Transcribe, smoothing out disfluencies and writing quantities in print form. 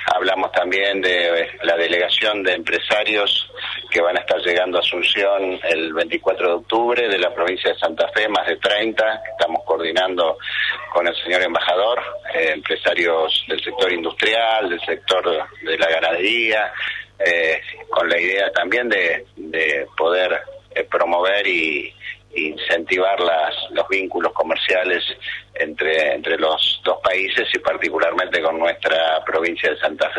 hablamos también de la delegación de empresarios que van a estar llegando a Asunción el 24 de octubre de la provincia de Santa Fe, más de 30, estamos coordinando con el señor embajador, empresarios del sector industrial, del sector de la ganadería, con la idea también de poder promover y incentivar los vínculos comerciales entre los dos países y particularmente con nuestra provincia de Santa Fe.